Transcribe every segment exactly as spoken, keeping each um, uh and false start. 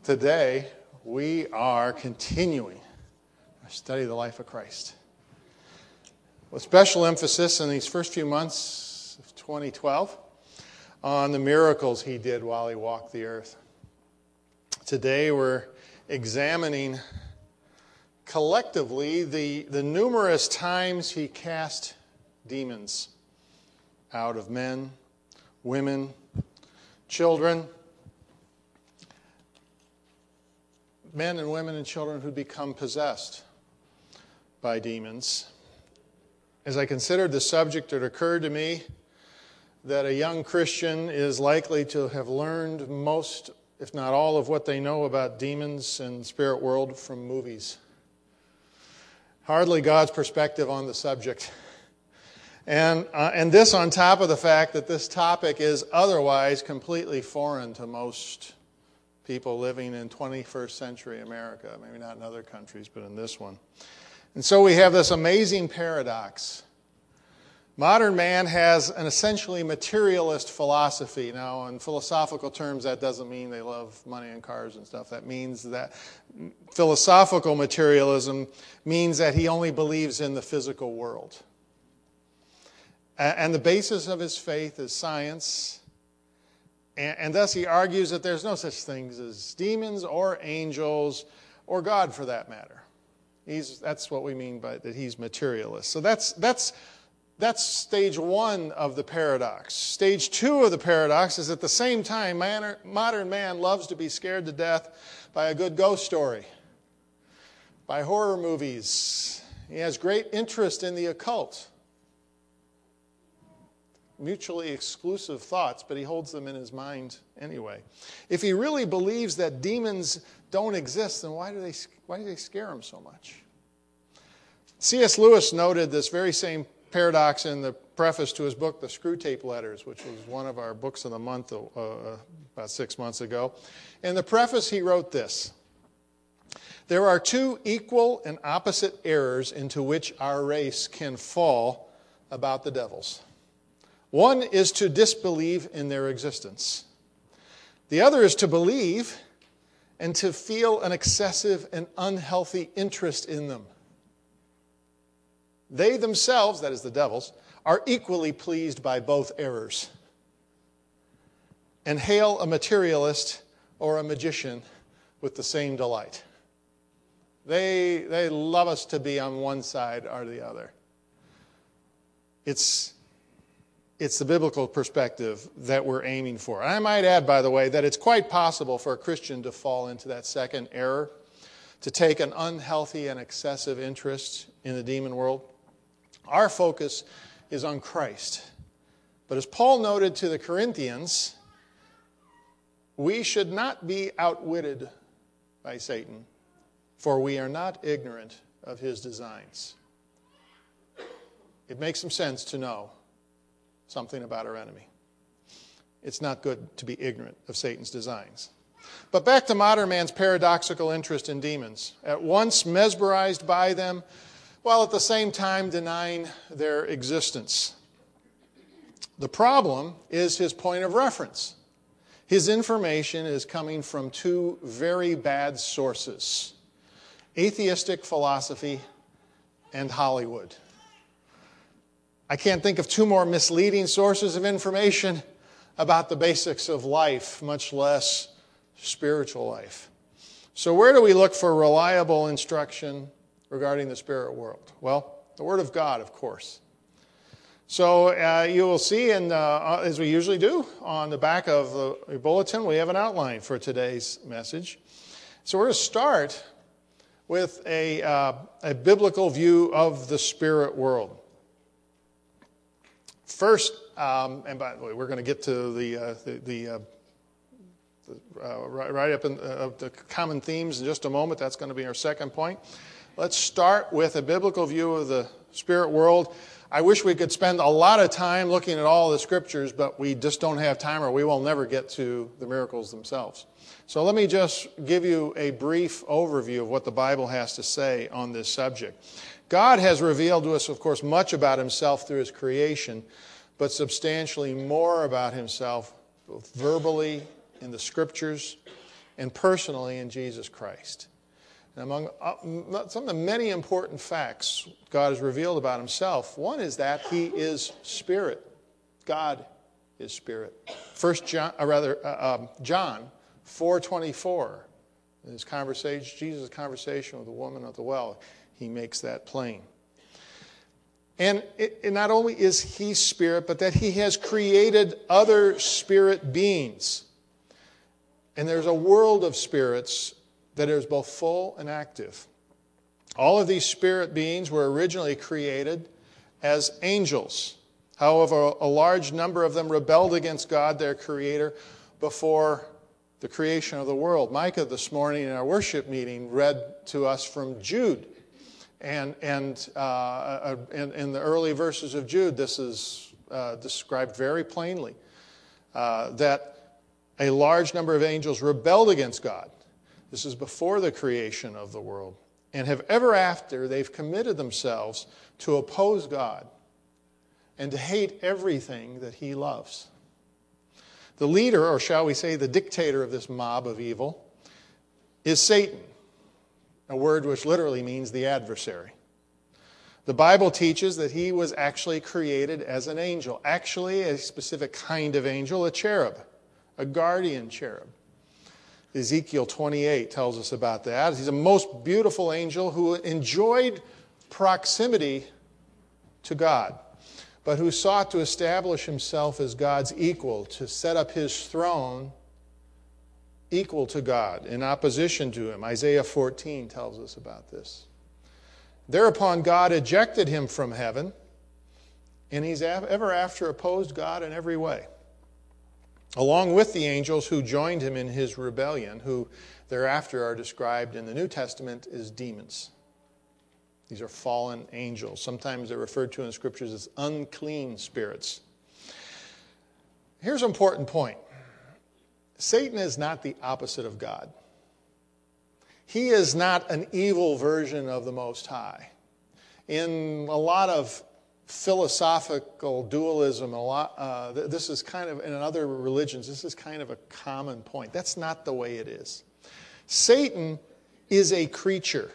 Today, we are continuing our study of the life of Christ, with special emphasis in these first few months of twenty twelve on the miracles he did while he walked the earth. Today, we're examining collectively the, the numerous times he cast demons out of men, women, children, men and women and children who become possessed by demons. As I considered the subject, it occurred to me that a young Christian is likely to have learned most, if not all, of what they know about demons and the spirit world from movies. Hardly God's perspective on the subject. And, uh, and this on top of the fact that this topic is otherwise completely foreign to most people living in twenty-first century America. Maybe not in other countries, but in this one. And so we have this amazing paradox. Modern man has an essentially materialist philosophy. Now, in philosophical terms, that doesn't mean they love money and cars and stuff. That means that philosophical materialism means that he only believes in the physical world. And the basis of his faith is science. And thus he argues that there's no such things as demons or angels or God for that matter. He's, that's what we mean by that he's materialist. So that's, that's, that's stage one of the paradox. Stage two of the paradox is at the same time, man, modern man loves to be scared to death by a good ghost story, by horror movies. He has great interest in the occult. Mutually exclusive thoughts, but he holds them in his mind anyway. If he really believes that demons don't exist, then why do they why do they scare him so much? C S Lewis noted this very same paradox in the preface to his book, The Screwtape Letters, which was one of our books of the month uh, about six months ago. In the preface, he wrote this: "There are two equal and opposite errors into which our race can fall about the devils. One is to disbelieve in their existence. The other is to believe and to feel an excessive and unhealthy interest in them. They themselves, that is the devils, are equally pleased by both errors, and hail a materialist or a magician with the same delight. They, they love us to be on one side or the other." It's It's the biblical perspective that we're aiming for. And I might add, by the way, that it's quite possible for a Christian to fall into that second error, to take an unhealthy and excessive interest in the demon world. Our focus is on Christ. But as Paul noted to the Corinthians, we should not be outwitted by Satan, for we are not ignorant of his designs. It makes some sense to know something about our enemy. It's not good to be ignorant of Satan's designs. But back to modern man's paradoxical interest in demons, at once mesmerized by them, while at the same time denying their existence. The problem is his point of reference. His information is coming from two very bad sources: atheistic philosophy and Hollywood. I can't think of two more misleading sources of information about the basics of life, much less spiritual life. So where do we look for reliable instruction regarding the spirit world? Well, the Word of God, of course. So uh, you will see, in, uh, as we usually do, on the back of the bulletin, we have an outline for today's message. So we're going to start with a, uh, a biblical view of the spirit world. First, um, and by the way, we're going to get to the uh, the, the, uh, the uh, right, right up in uh, the common themes in just a moment. That's going to be our second point. Let's start with a biblical view of the spirit world. I wish we could spend a lot of time looking at all the scriptures, but we just don't have time, or we will never get to the miracles themselves. So let me just give you a brief overview of what the Bible has to say on this subject. God has revealed to us, of course, much about himself through his creation, but substantially more about himself, both verbally in the scriptures and personally in Jesus Christ. And among uh, some of the many important facts God has revealed about himself, one is that he is spirit. God is spirit. First John, or rather, uh, um, John four twenty-four, in his conversation, Jesus' conversation with the woman at the well, he makes that plain. And it, it not only is he spirit, but that he has created other spirit beings. And there's a world of spirits that is both full and active. All of these spirit beings were originally created as angels. However, a large number of them rebelled against God, their creator, before the creation of the world. Micah this morning in our worship meeting read to us from Jude. And, and uh, in, in the early verses of Jude, this is uh, described very plainly, uh, that a large number of angels rebelled against God. This is before the creation of the world. And have ever after, they've committed themselves to oppose God and to hate everything that he loves. The leader, or shall we say the dictator of this mob of evil, is Satan, a word which literally means the adversary. The Bible teaches that he was actually created as an angel, actually a specific kind of angel, a cherub, a guardian cherub. Ezekiel twenty-eight tells us about that. He's a most beautiful angel who enjoyed proximity to God, but who sought to establish himself as God's equal, to set up his throne equal to God, in opposition to him. Isaiah fourteen tells us about this. Thereupon God ejected him from heaven, and he's ever after opposed God in every way, along with the angels who joined him in his rebellion, who thereafter are described in the New Testament as demons. These are fallen angels. Sometimes they're referred to in the Scriptures as unclean spirits. Here's an important point. Satan is not the opposite of God. He is not an evil version of the Most High. In a lot of philosophical dualism, a lot, uh, this is kind of, in other religions, this is kind of a common point. That's not the way it is. Satan is a creature.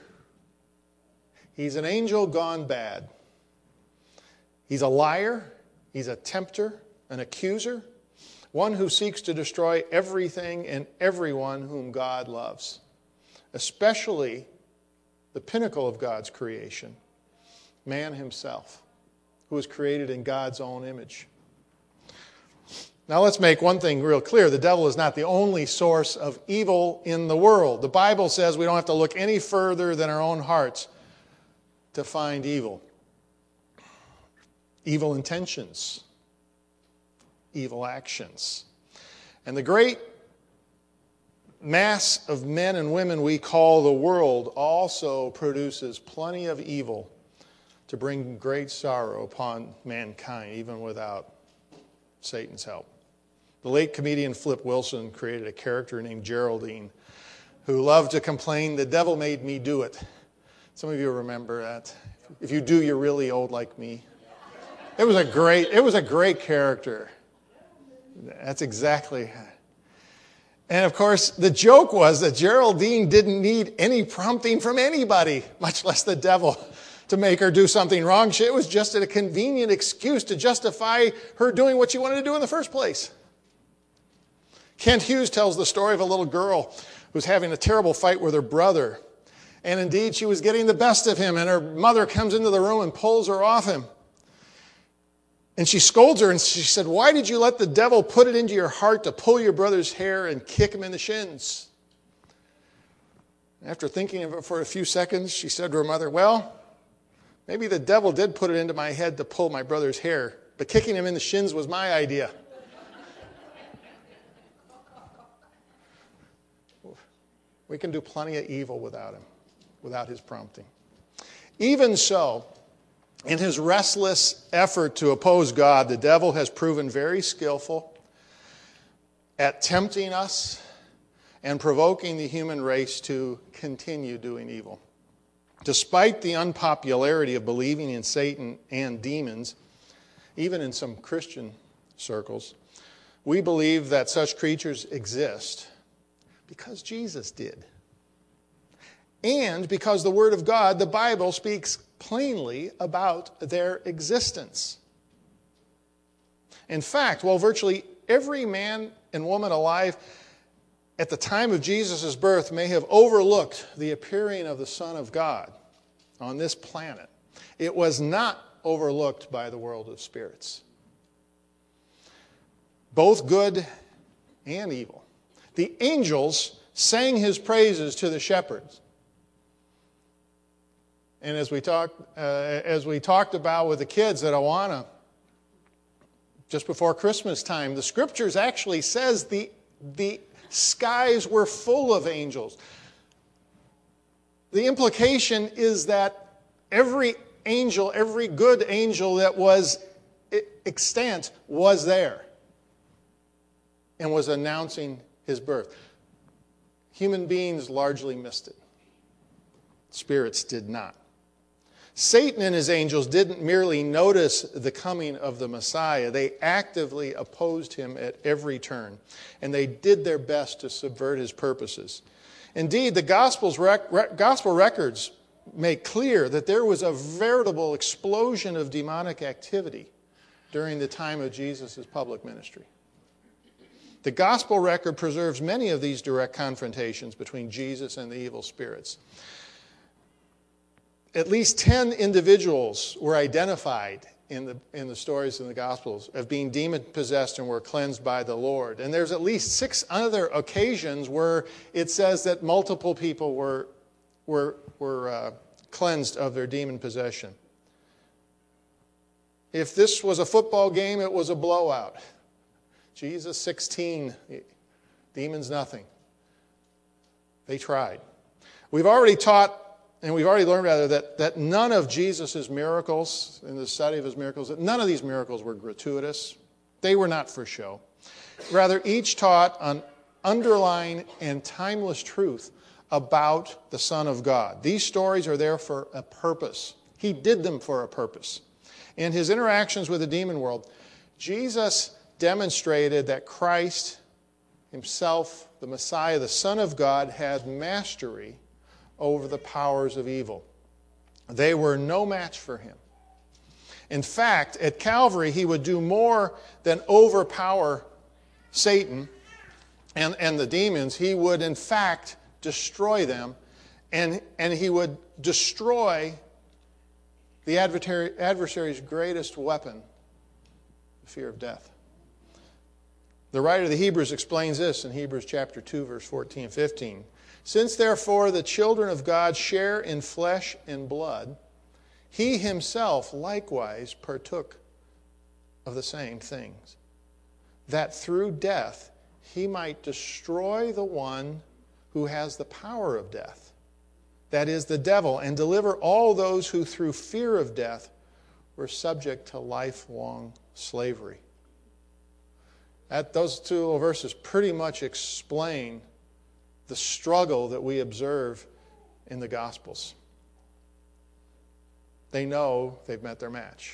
He's an angel gone bad. He's a liar. He's a tempter, an accuser, one who seeks to destroy everything and everyone whom God loves, especially the pinnacle of God's creation, man himself, who was created in God's own image. Now let's make one thing real clear. The devil is not the only source of evil in the world. The Bible says we don't have to look any further than our own hearts to find evil. Evil intentions, evil actions. And the great mass of men and women we call the world also produces plenty of evil to bring great sorrow upon mankind, even without Satan's help. The late comedian Flip Wilson created a character named Geraldine who loved to complain, "The devil made me do it." Some of you remember that. If you do, you're really old like me. It was a great, it was a great character. That's exactly. And of course, the joke was that Geraldine didn't need any prompting from anybody, much less the devil, to make her do something wrong. It was just a convenient excuse to justify her doing what she wanted to do in the first place. Kent Hughes tells the story of a little girl who was having a terrible fight with her brother. And indeed, she was getting the best of him, and her mother comes into the room and pulls her off him. And she scolds her, and she said, "Why did you let the devil put it into your heart to pull your brother's hair and kick him in the shins?" After thinking of it for a few seconds, she said to her mother, "Well, maybe the devil did put it into my head to pull my brother's hair, but kicking him in the shins was my idea." We can do plenty of evil without him, without his prompting. Even so, in his restless effort to oppose God, the devil has proven very skillful at tempting us and provoking the human race to continue doing evil. Despite the unpopularity of believing in Satan and demons, even in some Christian circles, we believe that such creatures exist Because Jesus did. And because the Word of God, the Bible, speaks plainly about their existence. In fact, while virtually every man and woman alive at the time of Jesus' birth may have overlooked the appearing of the Son of God on this planet, it was not overlooked by the world of spirits. Both good and evil. The angels sang his praises to the shepherds. And as we talked, uh, as we talked about with the kids at Awana, just before Christmas time, the scriptures actually says the, the skies were full of angels. The implication is that every angel, every good angel that was extant was there and was announcing his birth. Human beings largely missed it. Spirits did not. Satan and his angels didn't merely notice the coming of the Messiah. They actively opposed him at every turn, and they did their best to subvert his purposes. Indeed, the Gospels rec- rec- Gospel records make clear that there was a veritable explosion of demonic activity during the time of Jesus' public ministry. The Gospel record preserves many of these direct confrontations between Jesus and the evil spirits. At least ten individuals were identified in the, in the stories in the Gospels of being demon-possessed and were cleansed by the Lord. And there's at least six other occasions where it says that multiple people were, were, were uh, cleansed of their demon possession. If this was a football game, it was a blowout. Jesus, sixteen, demons, nothing. They tried. We've already taught And we've already learned, rather, that, that none of Jesus' miracles, in the study of his miracles, that none of these miracles were gratuitous. They were not for show. Rather, each taught an underlying and timeless truth about the Son of God. These stories are there for a purpose. He did them for a purpose. In his interactions with the demon world, Jesus demonstrated that Christ himself, the Messiah, the Son of God, had mastery over the powers of evil. They were no match for him. In fact, at Calvary, he would do more than overpower Satan and, and the demons. He would, in fact, destroy them, and, and he would destroy the adversary, adversary's greatest weapon, the fear of death. The writer of the Hebrews explains this in Hebrews chapter two, verse fourteen and fifteen. Since, therefore, the children of God share in flesh and blood, he himself likewise partook of the same things, that through death he might destroy the one who has the power of death, that is, the devil, and deliver all those who through fear of death were subject to lifelong slavery. That, those two verses pretty much explain the struggle that we observe in the Gospels. They know they've met their match.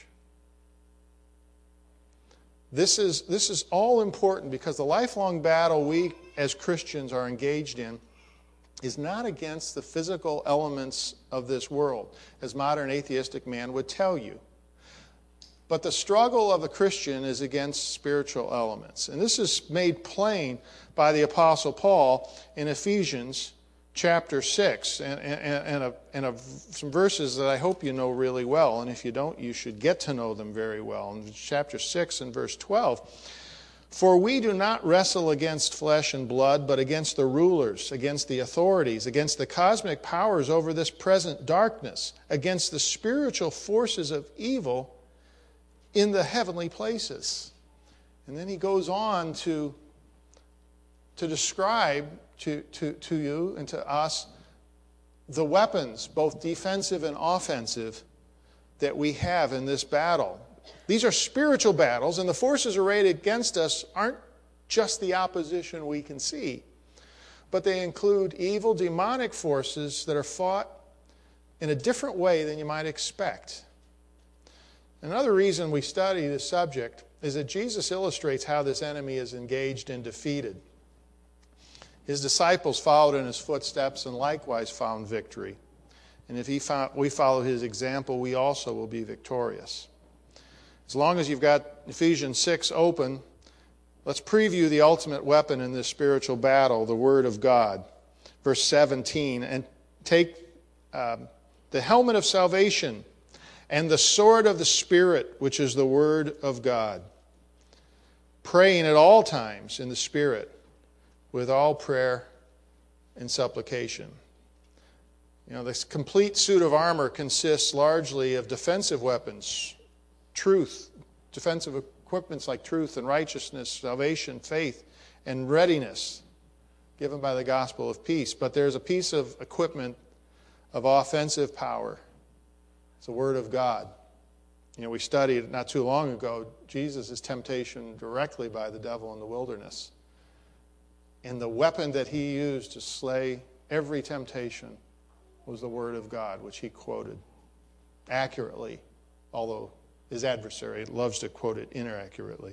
This is, this is all important because the lifelong battle we as Christians are engaged in is not against the physical elements of this world, as modern atheistic man would tell you. But the struggle of the Christian is against spiritual elements. And this is made plain by the Apostle Paul in Ephesians chapter six, and, and, and, a, and a, some verses that I hope you know really well. And if you don't, you should get to know them very well. In chapter six and verse twelve, for we do not wrestle against flesh and blood, but against the rulers, against the authorities, against the cosmic powers over this present darkness, against the spiritual forces of evil in the heavenly places. And then he goes on to, to describe to, to, to you and to us the weapons, both defensive and offensive, that we have in this battle. These are spiritual battles, and the forces arrayed against us aren't just the opposition we can see, but they include evil, demonic forces that are fought in a different way than you might expect. Another reason we study this subject is that Jesus illustrates how this enemy is engaged and defeated. His disciples followed in his footsteps and likewise found victory. And if he found, we follow his example, we also will be victorious. As long as you've got Ephesians six open, let's preview the ultimate weapon in this spiritual battle, the Word of God. Verse seventeen, and take um, the helmet of salvation and the sword of the Spirit, which is the Word of God, praying at all times in the Spirit with all prayer and supplication. You know, this complete suit of armor consists largely of defensive weapons, truth, defensive equipments like truth and righteousness, salvation, faith, and readiness given by the gospel of peace. But there's a piece of equipment of offensive power. It's the Word of God. You know, we studied not too long ago Jesus' temptation directly by the devil in the wilderness. And the weapon that he used to slay every temptation was the Word of God, which he quoted accurately, although his adversary loves to quote it inaccurately.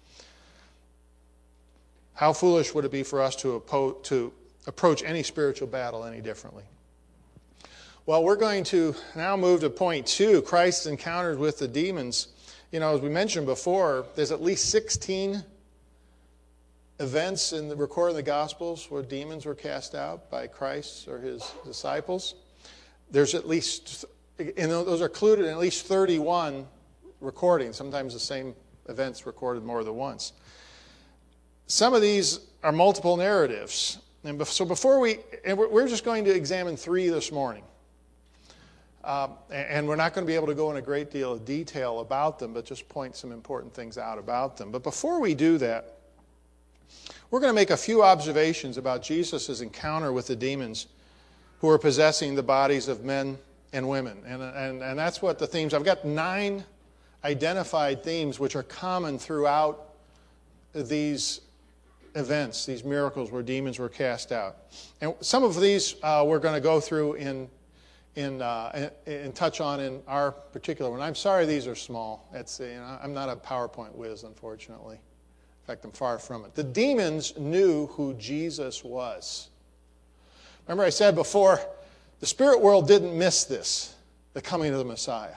How foolish would it be for us to, oppo- to approach any spiritual battle any differently? Well, we're going to now move to point two, Christ's encounters with the demons. You know, as we mentioned before, there's at least sixteen events in the recorded in the Gospels where demons were cast out by Christ or his disciples. There's at least, and those are included in at least thirty-one recordings, sometimes the same events recorded more than once. Some of these are multiple narratives. And so before we, and we're just going to examine three this morning. Um, and we're not going to be able to go in a great deal of detail about them, but just point some important things out about them. But before we do that, we're going to make a few observations about Jesus' encounter with the demons who are possessing the bodies of men and women. And, and, and that's what the themes, I've got nine identified themes which are common throughout these events, these miracles where demons were cast out. And some of these uh, we're going to go through in in uh, and touch on in our particular one. I'm sorry these are small. It's, you know, I'm not a PowerPoint whiz, unfortunately. In fact, I'm far from it. The demons knew who Jesus was. Remember I said before, the spirit world didn't miss this, the coming of the Messiah.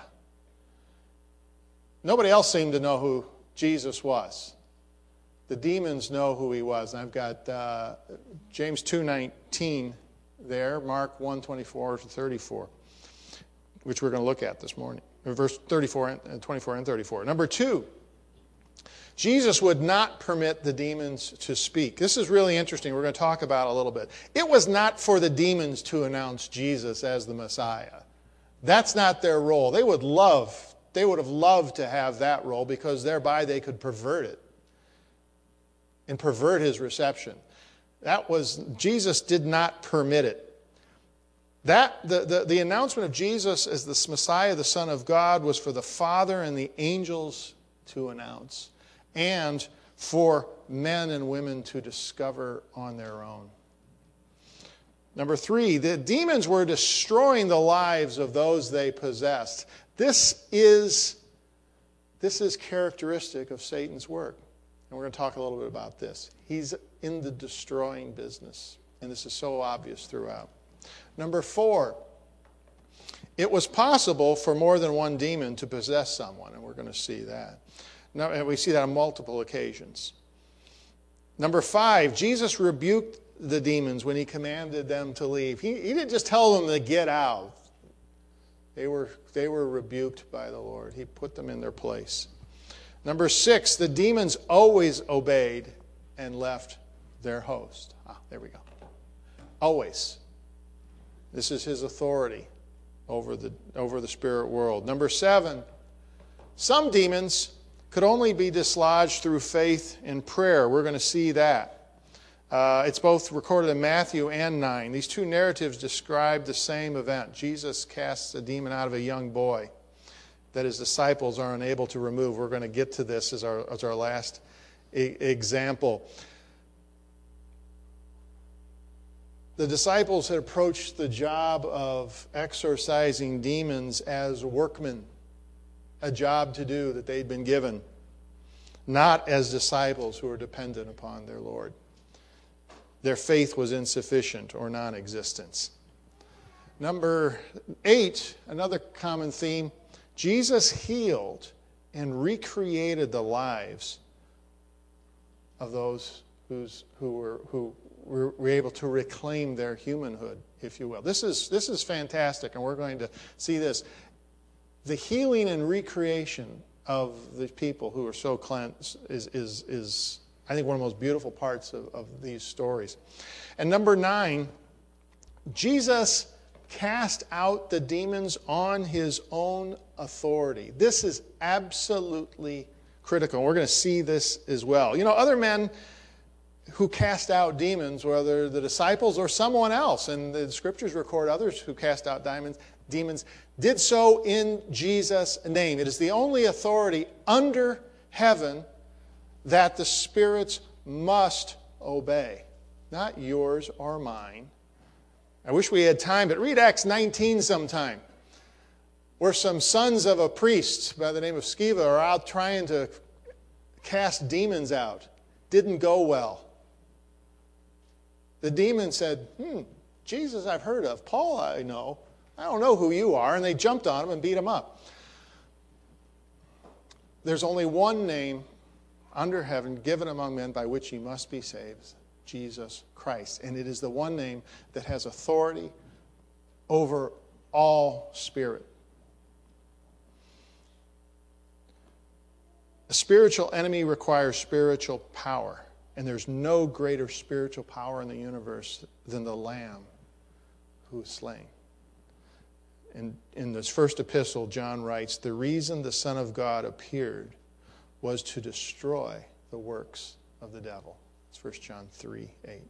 Nobody else seemed to know who Jesus was. The demons know who he was. And I've got uh, James two nineteen there, Mark one twenty-four to thirty-four, which we're going to look at this morning. Verse thirty-four and twenty-four and thirty-four. Number two, Jesus would not permit the demons to speak. This is really interesting. We're going to talk about it a little bit. It was not for the demons to announce Jesus as the Messiah. That's not their role. They would love, they would have loved to have that role because thereby they could pervert it and pervert his reception. That was, Jesus did not permit it. That, the, the, the announcement of Jesus as the Messiah, the Son of God, was for the Father and the angels to announce, and for men and women to discover on their own. Number three, the demons were destroying the lives of those they possessed. This is, this is characteristic of Satan's work. And we're going to talk a little bit about this. He's in the destroying business. And this is so obvious throughout. Number four, it was possible for more than one demon to possess someone. And we're going to see that. Now, and we see that on multiple occasions. Number five, Jesus rebuked the demons when he commanded them to leave. He, he didn't just tell them to get out. They were, they were rebuked by the Lord. He put them in their place. Number six, the demons always obeyed and left their host. Ah, there we go. Always. This is his authority over the, over the spirit world. Number seven, some demons could only be dislodged through faith and prayer. We're going to see that. Uh, it's both recorded in Matthew and nine. These two narratives describe the same event. Jesus casts a demon out of a young boy that his disciples are unable to remove. We're going to get to this as our, as our last e- example. The disciples had approached the job of exorcising demons as workmen, a job to do that they'd been given, not as disciples who are dependent upon their Lord. their faith was insufficient or non-existent. Number eight, another common theme, Jesus healed and recreated the lives of those who's, who were who were, were able to reclaim their humanhood, if you will. This is this is fantastic, and we're going to see this. The healing and recreation of the people who are so cleansed is is is I think one of the most beautiful parts of, of these stories. And number nine, Jesus cast out the demons on his own authority. This is absolutely critical. We're going to see this as well. You know, other men who cast out demons, whether the disciples or someone else, and the scriptures record others who cast out demons, demons, did so in Jesus' name. It is the only authority under heaven that the spirits must obey, not yours or mine. I wish we had time, but read Acts nineteen sometime, where some sons of a priest by the name of Sceva are out trying to cast demons out. Didn't go well. The demon said, hmm, Jesus I've heard of, Paul I know, I don't know who you are, and they jumped on him and beat him up. There's only one name under heaven given among men by which ye must be saved, Jesus Christ. And it is the one name that has authority over all spirit. A spiritual enemy requires spiritual power. And there's no greater spiritual power in the universe than the Lamb who is slain. And in this first epistle, John writes, the reason the Son of God appeared was to destroy the works of the devil. It's First John three eight.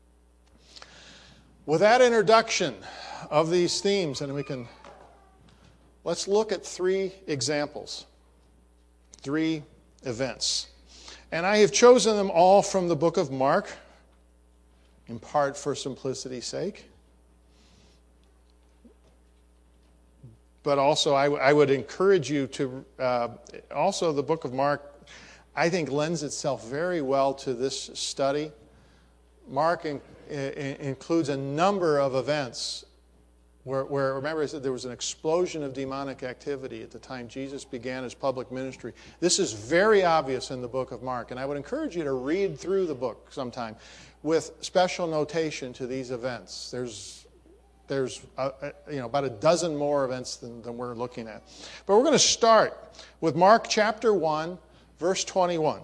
With that introduction of these themes, and we can, let's look at three examples, three events. And I have chosen them all from the book of Mark, in part for simplicity's sake. But also, I, w- I would encourage you to, uh, also the book of Mark, I think lends itself very well to this study. Mark in, in, includes a number of events where, where, remember I said there was an explosion of demonic activity at the time Jesus began his public ministry. This is very obvious in the book of Mark, and I would encourage you to read through the book sometime with special notation to these events. There's There's a, a, you know, about a dozen more events than, than we're looking at. But we're going to start with Mark chapter one, verse twenty-one.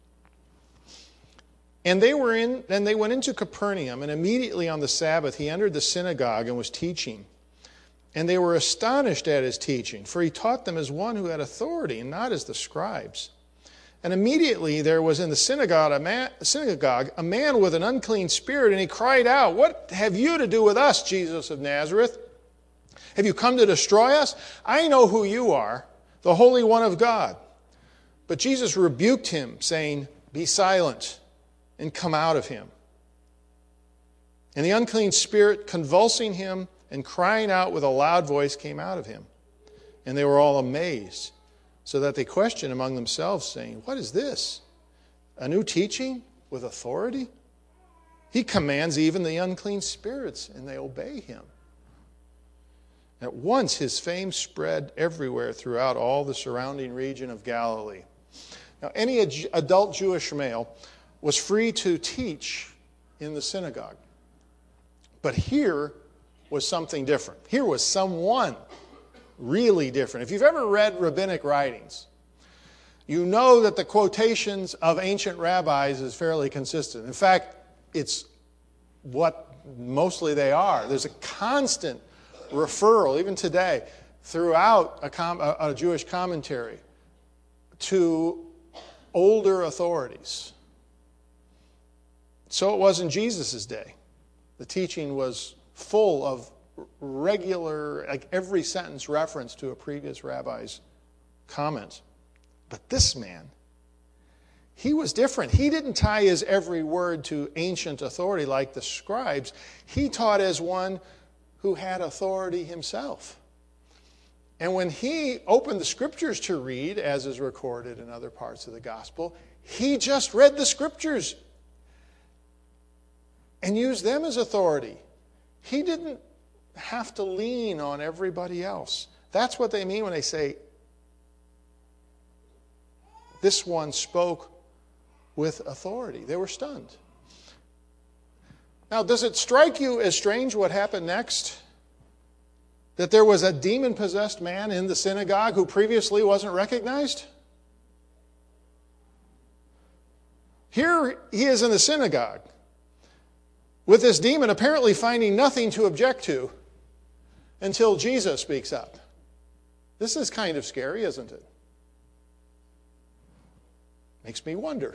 And they were in, and they went into Capernaum, and immediately on the Sabbath he entered the synagogue and was teaching. And they were astonished at his teaching, for he taught them as one who had authority, and not as the scribes. And immediately there was in the synagogue a, man, synagogue a man with an unclean spirit, and he cried out, what have you to do with us, Jesus of Nazareth? Have you come to destroy us? I know who you are, the Holy One of God. But Jesus rebuked him, saying, be silent, and come out of him. And the unclean spirit, convulsing him and crying out with a loud voice, came out of him. And they were all amazed, so that they questioned among themselves, saying, what is this? A new teaching with authority? He commands even the unclean spirits, and they obey him. At once his fame spread everywhere throughout all the surrounding region of Galilee. Now, any ad- adult Jewish male was free to teach in the synagogue. But here was something different. Here was someone really different. If you've ever read rabbinic writings, you know that the quotations of ancient rabbis is fairly consistent. In fact, it's what mostly they are. There's a constant referral, even today, throughout a, com- a Jewish commentary to older authorities. So it was in Jesus' day. The teaching was full of regular, like every sentence reference to a previous rabbi's comment. But this man, he was different. He didn't tie his every word to ancient authority like the scribes. He taught as one who had authority himself. And when he opened the scriptures to read, as is recorded in other parts of the gospel, he just read the scriptures. and use them as authority. He didn't have to lean on everybody else. That's what they mean when they say, this one spoke with authority. They were stunned. Now, does it strike you as strange what happened next? That there was a demon-possessed man in the synagogue who previously wasn't recognized? Here he is in the synagogue with this demon apparently finding nothing to object to until Jesus speaks up. This is kind of scary, isn't it? Makes me wonder.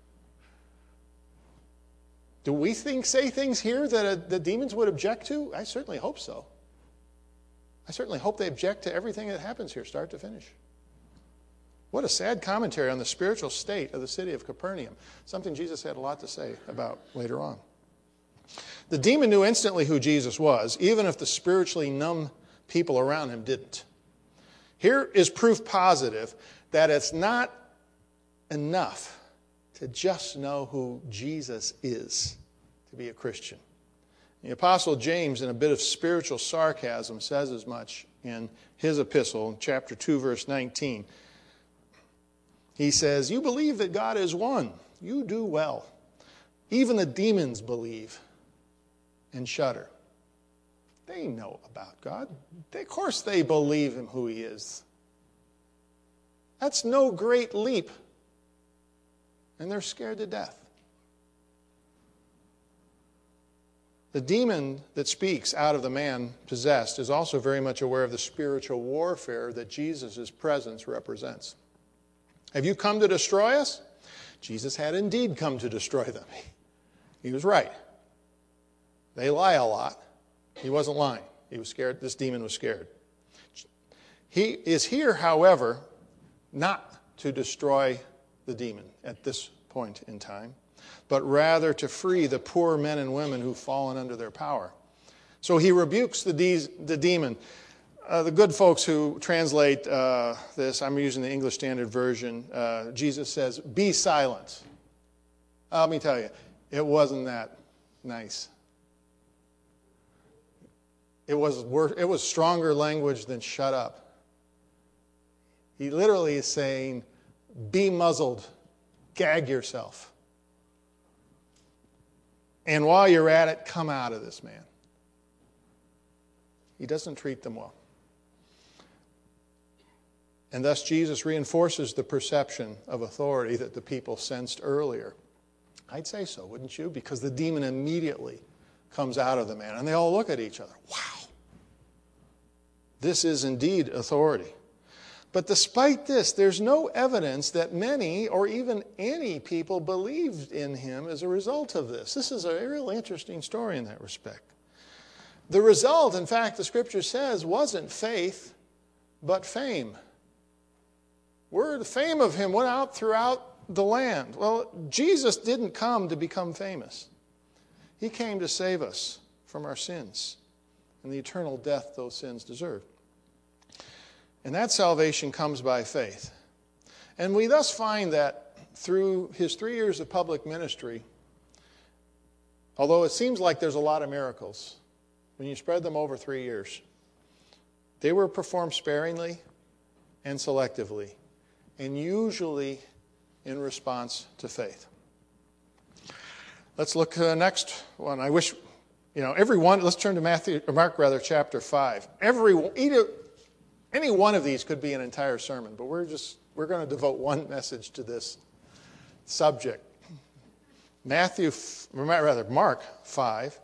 Do we think say things here that uh, the demons would object to? I certainly hope so. I certainly hope they object to everything that happens here, start to finish. What a sad commentary on the spiritual state of the city of Capernaum. Something Jesus had a lot to say about later on. The demon knew instantly who Jesus was, even if the spiritually numb people around him didn't. Here is proof positive that it's not enough to just know who Jesus is to be a Christian. The Apostle James, in a bit of spiritual sarcasm, says as much in his epistle, chapter two, verse nineteen. He says, "You believe that God is one. You do well. Even the demons believe and shudder." They know about God. They, of course they believe him who he is. That's no great leap. And they're scared to death. The demon that speaks out of the man possessed is also very much aware of the spiritual warfare that Jesus' presence represents. Have you come to destroy us? Jesus had indeed come to destroy them. He was right. They lie a lot. He wasn't lying. He was scared. This demon was scared. He is here, however, not to destroy the demon at this point in time, but rather to free the poor men and women who've fallen under their power. So he rebukes the, de- the demon. Uh, the good folks who translate uh, this, I'm using the English Standard Version, uh, Jesus says, "Be silent." Uh, let me tell you, it wasn't that nice. It was wor- it was stronger language than "shut up." He literally is saying, be muzzled, gag yourself. And while you're at it, come out of this man. He doesn't treat them well. And thus Jesus reinforces the perception of authority that the people sensed earlier. I'd say so, wouldn't you? Because the demon immediately comes out of the man, and they all look at each other. Wow. This is indeed authority. But despite this, there's no evidence that many or even any people believed in him as a result of this. This is a really interesting story in that respect. The result, in fact, the scripture says, wasn't faith, but fame. Word, the fame of him went out throughout the land. Well, Jesus didn't come to become famous. He came to save us from our sins and the eternal death those sins deserved. And that salvation comes by faith. And we thus find that through his three years of public ministry, although it seems like there's a lot of miracles, when you spread them over three years, they were performed sparingly and selectively, and usually in response to faith. Let's look at the next one. I wish, you know, every one, let's turn to Matthew, or Mark rather, chapter five. Every, either, any one of these could be an entire sermon, but we're just, we're going to devote one message to this subject. Matthew, rather, Mark five.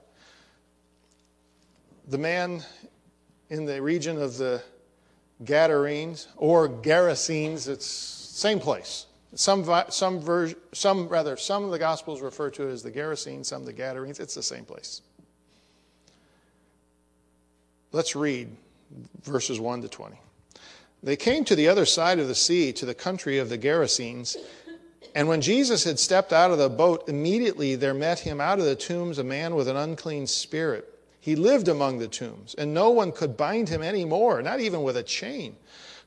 The man in the region of the Gadarenes, or Gerasenes, it's same place. Some, some, version, some, rather, some of the Gospels refer to it as the Gerasenes, some the Gadarenes. It's the same place. Let's read verses one to twenty. They came to the other side of the sea, to the country of the Gerasenes. And when Jesus had stepped out of the boat, immediately there met him out of the tombs a man with an unclean spirit. He lived among the tombs, and no one could bind him any more, not even with a chain.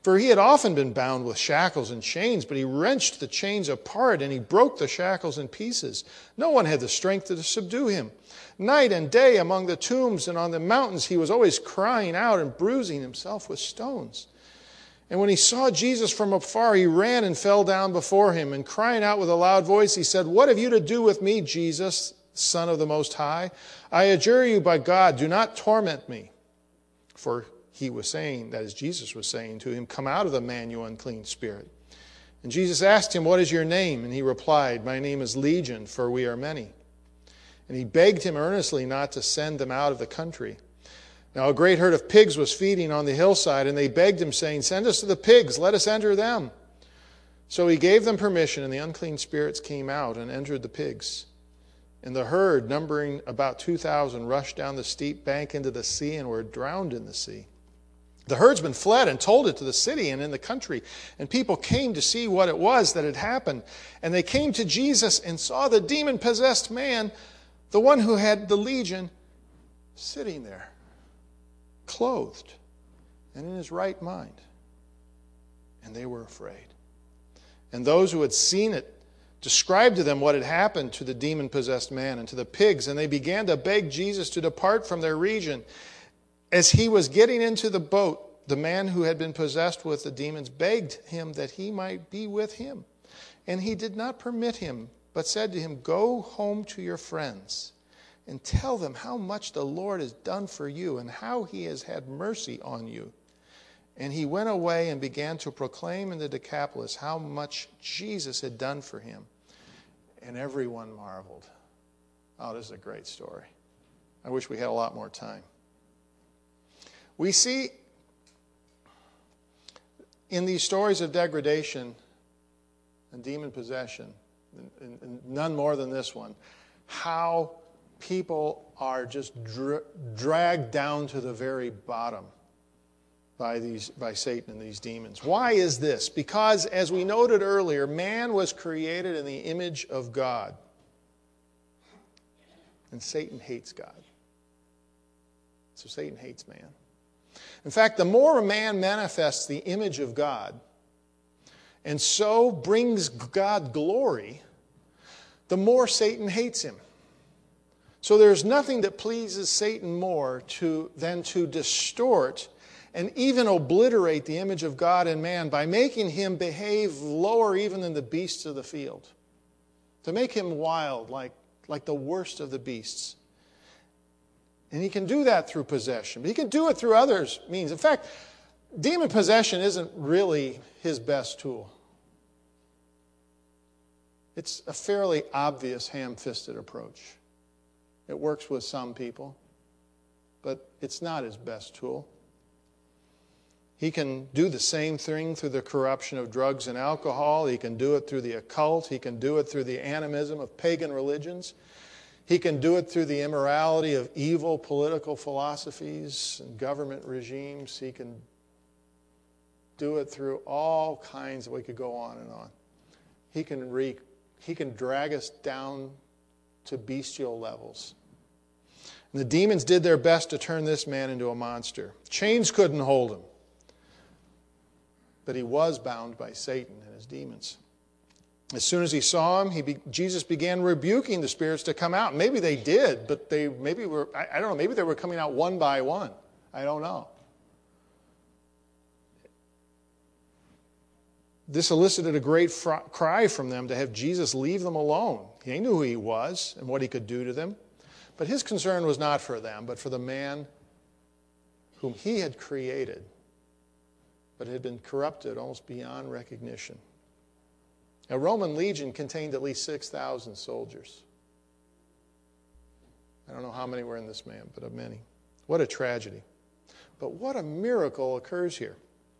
For he had often been bound with shackles and chains, but he wrenched the chains apart and he broke the shackles in pieces. No one had the strength to subdue him. Night and day among the tombs and on the mountains, he was always crying out and bruising himself with stones. And when he saw Jesus from afar, he ran and fell down before him, and crying out with a loud voice, he said, "What have you to do with me, Jesus, Son of the Most High? I adjure you by God, do not torment me." For he was saying, that is, Jesus was saying to him, "Come out of the man, you unclean spirit." And Jesus asked him, "What is your name?" And he replied, "My name is Legion, for we are many." And he begged him earnestly not to send them out of the country. Now a great herd of pigs was feeding on the hillside, and they begged him, saying, "Send us to the pigs, let us enter them." So he gave them permission, and the unclean spirits came out and entered the pigs. And the herd, numbering about two thousand, rushed down the steep bank into the sea and were drowned in the sea. The herdsmen fled and told it to the city and in the country, and people came to see what it was that had happened. And they came to Jesus and saw the demon-possessed man, the one who had the legion, sitting there, clothed and in his right mind. And they were afraid. And those who had seen it described to them what had happened to the demon-possessed man and to the pigs, and they began to beg Jesus to depart from their region. As he was getting into the boat, the man who had been possessed with the demons begged him that he might be with him. And he did not permit him, but said to him, "Go home to your friends and tell them how much the Lord has done for you and how he has had mercy on you." And he went away and began to proclaim in the Decapolis how much Jesus had done for him. And everyone marveled. Oh, this is a great story. I wish we had a lot more time. We see in these stories of degradation and demon possession, and, and none more than this one, how people are just dra- dragged down to the very bottom by these by Satan and these demons. Why is this? Because, as we noted earlier, man was created in the image of God. And Satan hates God. So Satan hates man. In fact, the more a man manifests the image of God and so brings God glory, the more Satan hates him. So there's nothing that pleases Satan more to, than to distort and even obliterate the image of God in man by making him behave lower even than the beasts of the field. To make him wild like, like the worst of the beasts. And he can do that through possession. But he can do it through other means. In fact, demon possession isn't really his best tool. It's a fairly obvious ham-fisted approach. It works with some people, but it's not his best tool. He can do the same thing through the corruption of drugs and alcohol. He can do it through the occult. He can do it through the animism of pagan religions. He can do it through the immorality of evil political philosophies and government regimes. He can do it through all kinds, we could go on and on. He can re, he can drag us down to bestial levels. And the demons did their best to turn this man into a monster. Chains couldn't hold him. But he was bound by Satan and his demons. As soon as he saw him, he be, Jesus began rebuking the spirits to come out. Maybe they did, but they maybe were, I, I don't know, maybe they were coming out one by one. I don't know. This elicited a great fr- cry from them to have Jesus leave them alone. He knew who he was and what he could do to them. But his concern was not for them, but for the man whom he had created, but had been corrupted almost beyond recognition. A Roman legion contained at least six thousand soldiers. I don't know how many were in this man, but of many. What a tragedy. But what a miracle occurs here.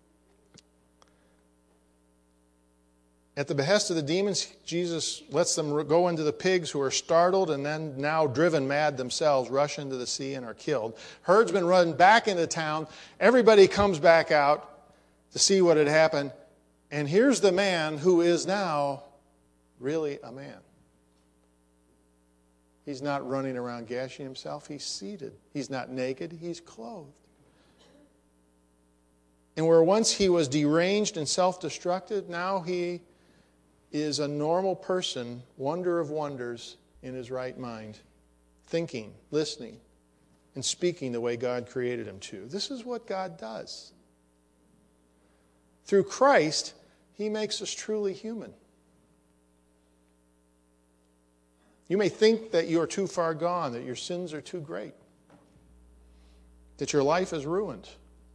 At the behest of the demons, Jesus lets them go into the pigs, who are startled and then now driven mad themselves, rush into the sea and are killed. Herdsmen run back into town. Everybody comes back out to see what had happened. And here's the man who is now really a man. He's not running around gashing himself. He's seated. He's not naked. He's clothed. And where once he was deranged and self-destructive, now he is a normal person, wonder of wonders, in his right mind, thinking, listening, and speaking the way God created him to. This is what God does. Through Christ, he makes us truly human. You may think that you are too far gone, that your sins are too great, that your life is ruined,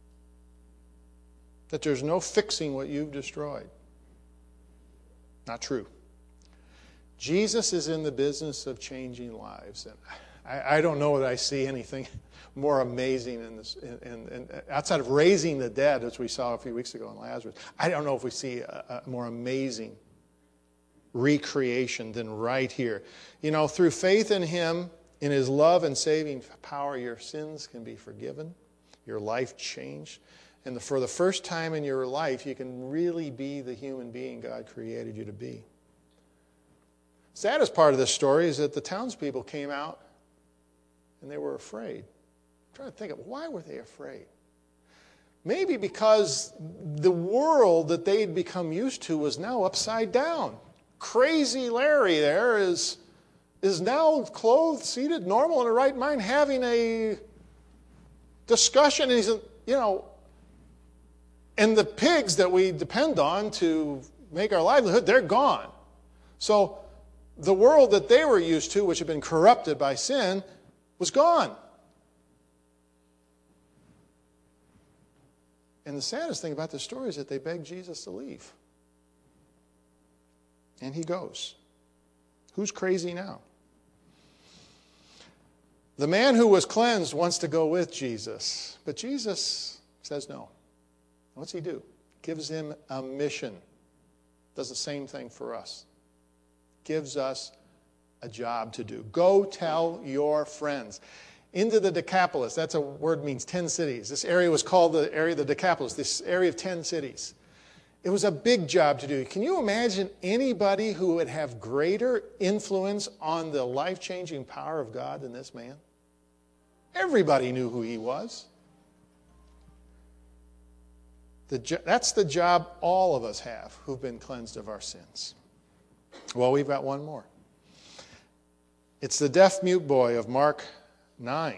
that there's no fixing what you've destroyed. Not true. Jesus is in the business of changing lives. And I, I don't know that I see anything more amazing in this, in, in, in, outside of raising the dead, as we saw a few weeks ago in Lazarus. I don't know if we see a, a more amazing recreation than right here. You know, through faith in him, in his love and saving power, your sins can be forgiven, your life changed. And for the first time in your life, you can really be the human being God created you to be. Saddest part of this story is that the townspeople came out and they were afraid. I'm trying to think of why were they afraid? Maybe because the world that they had become used to was now upside down. Crazy Larry there is, is now clothed, seated, normal, in the right mind, having a discussion. And he's, you know, and the pigs that we depend on to make our livelihood, they're gone. So the world that they were used to, which had been corrupted by sin, was gone. And the saddest thing about this story is that they begged Jesus to leave. And he goes. Who's crazy now? The man who was cleansed wants to go with Jesus, but Jesus says no. What's he do? Gives him a mission. Does the same thing for us. Gives us a job to do. Go tell your friends. Into the Decapolis. That's a word means ten cities. This area was called the area of the Decapolis, this area of ten cities. It was a big job to do. Can you imagine anybody who would have greater influence on the life-changing power of God than this man? Everybody knew who he was. The jo- that's the job all of us have who've been cleansed of our sins. Well, we've got one more. It's the deaf-mute boy of Mark nine.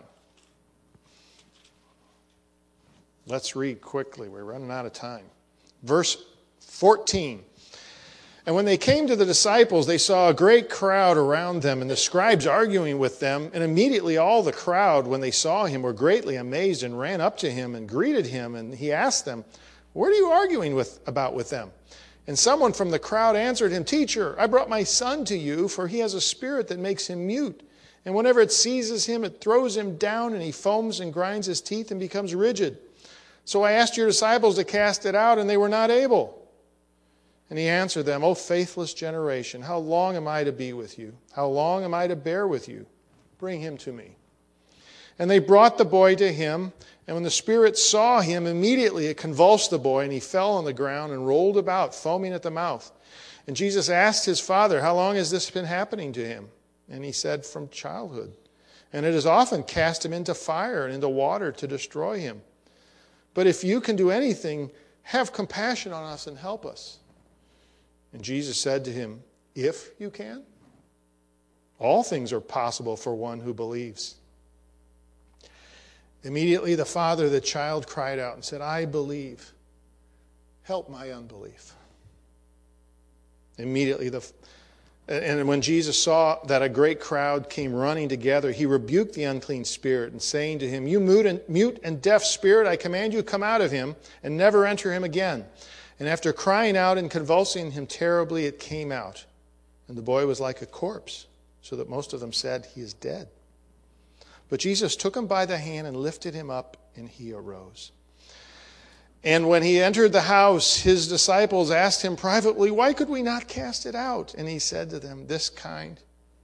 Let's read quickly. We're running out of time. Verse fourteen. And when they came to the disciples, they saw a great crowd around them, and the scribes arguing with them. And immediately all the crowd, when they saw him, were greatly amazed and ran up to him and greeted him. And he asked them, "What are you arguing with about with them?" And someone from the crowd answered him, "Teacher, I brought my son to you, for he has a spirit that makes him mute. And whenever it seizes him, it throws him down, and he foams and grinds his teeth and becomes rigid. So I asked your disciples to cast it out, and they were not able." And he answered them, "O faithless generation, how long am I to be with you? How long am I to bear with you? Bring him to me." And they brought the boy to him, and when the spirit saw him, immediately it convulsed the boy, and he fell on the ground and rolled about, foaming at the mouth. And Jesus asked his father, "How long has this been happening to him?" And he said, "From childhood. And it has often cast him into fire and into water to destroy him. But if you can do anything, have compassion on us and help us." And Jesus said to him, "If you can, all things are possible for one who believes." Immediately the father of the child cried out and said, "I believe. Help my unbelief." Immediately the And when Jesus saw that a great crowd came running together, he rebuked the unclean spirit and saying to him, "You mute and, mute and deaf spirit, I command you, come out of him and never enter him again." And after crying out and convulsing him terribly, it came out. And the boy was like a corpse, so that most of them said, "He is dead." But Jesus took him by the hand and lifted him up, and he arose. And when he entered the house, his disciples asked him privately, "Why could we not cast it out?" And he said to them, This kind,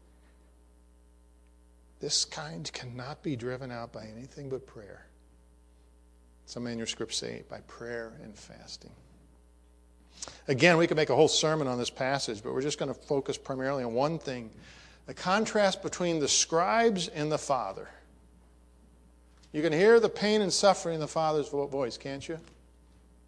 this kind cannot be driven out by anything but prayer. Some manuscripts say by prayer and fasting. Again, we could make a whole sermon on this passage, but we're just going to focus primarily on one thing, the contrast between the scribes and the Father. You can hear the pain and suffering in the Father's voice, can't you?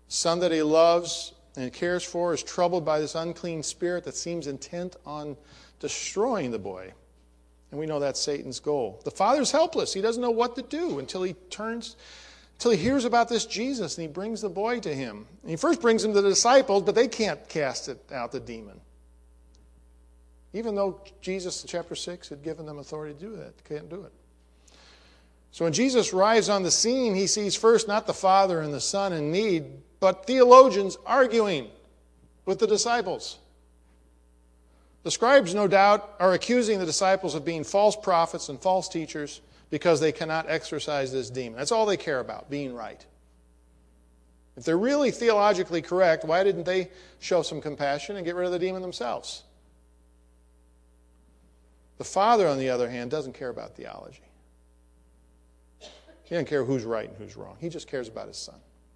son that he loves and cares for is troubled by this unclean spirit that seems intent on destroying the boy. And we know that's Satan's goal. The father's helpless. He doesn't know what to do until he turns, until he hears about this Jesus, and he brings the boy to him. And he first brings him to the disciples, but they can't cast it out, the demon. Even though Jesus, in chapter six, had given them authority to do that. They can't do it. So when Jesus arrives on the scene, he sees first not the Father and the Son in need, but theologians arguing with the disciples. The scribes, no doubt, are accusing the disciples of being false prophets and false teachers because they cannot exorcise this demon. That's all they care about, being right. If they're really theologically correct, why didn't they show some compassion and get rid of the demon themselves? The Father, on the other hand, doesn't care about theology. He doesn't care who's right and who's wrong. He just cares about his Son.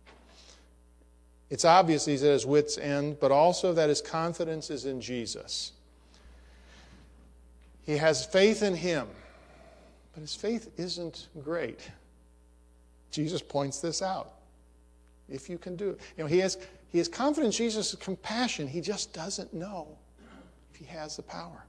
It's obvious he's at his wit's end, but also that his confidence is in Jesus. He has faith in him, but his faith isn't great. Jesus points this out. If you can do it. You know, he has, he has confidence in Jesus' compassion. He just doesn't know if he has the power.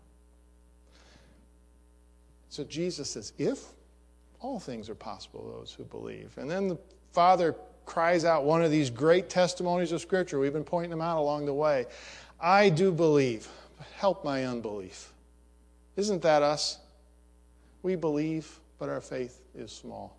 So Jesus says, if, all things are possible to those who believe. And then the Father cries out one of these great testimonies of Scripture. We've been pointing them out along the way. I do believe, but help my unbelief. Isn't that us? We believe, but our faith is small.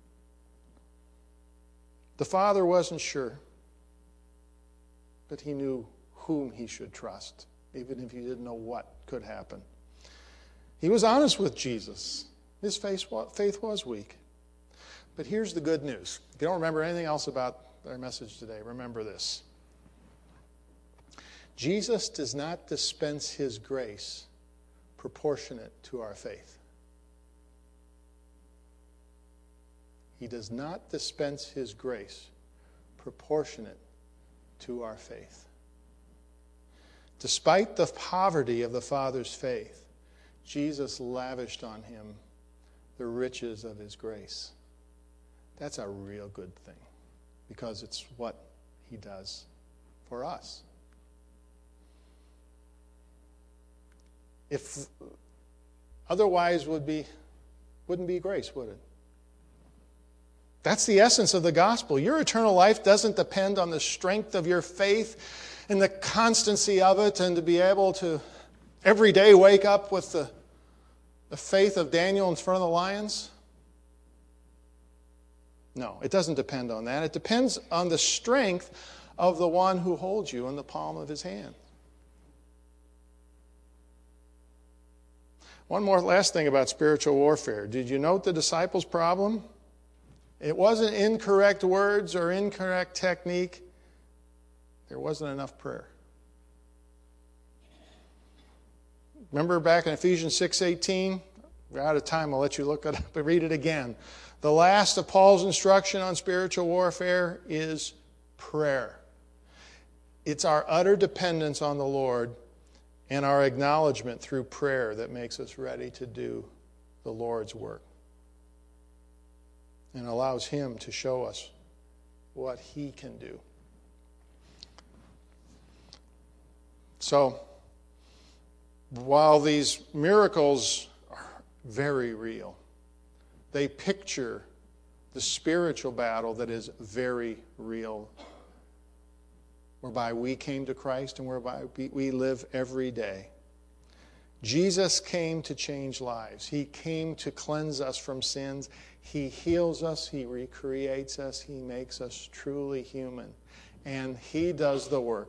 The Father wasn't sure, but he knew whom he should trust, even if he didn't know what could happen. He was honest with Jesus. His faith was weak. But here's the good news. If you don't remember anything else about our message today, remember this. Jesus does not dispense his grace proportionate to our faith. He does not dispense his grace proportionate to our faith. Despite the poverty of the Father's faith, Jesus lavished on him the riches of his grace. That's a real good thing because it's what he does for us. If otherwise would be, wouldn't be grace, would it? That's the essence of the gospel. Your eternal life doesn't depend on the strength of your faith and the constancy of it and to be able to every day wake up with the, the faith of Daniel in front of the lions. No, it doesn't depend on that. It depends on the strength of the one who holds you in the palm of his hand. One more last thing about spiritual warfare. Did you note the disciples' problem? It wasn't incorrect words or incorrect technique. There wasn't enough prayer. Remember back in Ephesians six eighteen? We're out of time. I'll let you look it up and read it again. The last of Paul's instruction on spiritual warfare is prayer. It's our utter dependence on the Lord and our acknowledgement through prayer that makes us ready to do the Lord's work and allows him to show us what he can do. So, while these miracles are very real, they picture the spiritual battle that is very real, whereby we came to Christ and whereby we live every day. Jesus came to change lives. He came to cleanse us from sins. He heals us. He recreates us. He makes us truly human. And he does the work.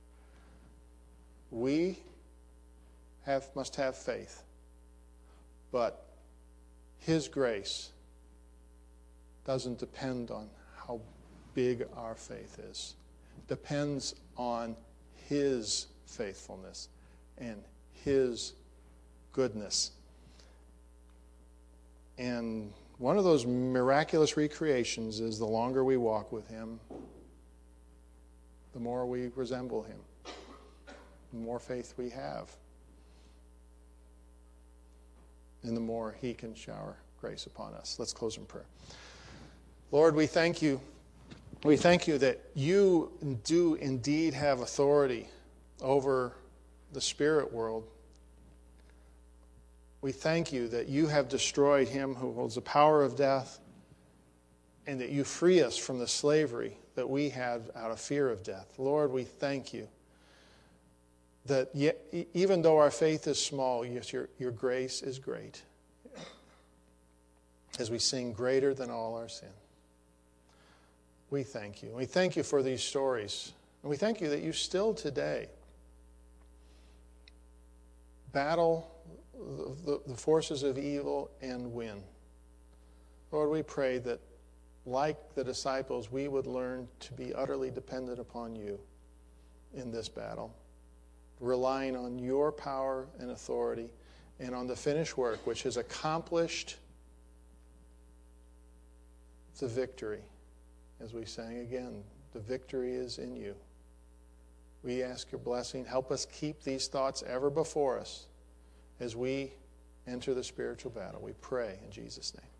We have, must have faith. But his grace doesn't depend on how big our faith is. It depends on his faithfulness and his goodness. And one of those miraculous recreations is the longer we walk with him, the more we resemble him, the more faith we have, and the more he can shower grace upon us. Let's close in prayer. Lord, we thank you We thank you that you do indeed have authority over the spirit world. We thank you that you have destroyed him who holds the power of death, and that you free us from the slavery that we had out of fear of death. Lord, we thank you that yet, even though our faith is small, yet your, your grace is great. As we sing, greater than all our sin. We thank you. We thank you for these stories. And we thank you that you still today battle the, the forces of evil and win. Lord, we pray that, like the disciples, we would learn to be utterly dependent upon you in this battle, relying on your power and authority and on the finished work, which has accomplished the victory. As we sang again, the victory is in you. We ask your blessing. Help us keep these thoughts ever before us as we enter the spiritual battle. We pray in Jesus' name.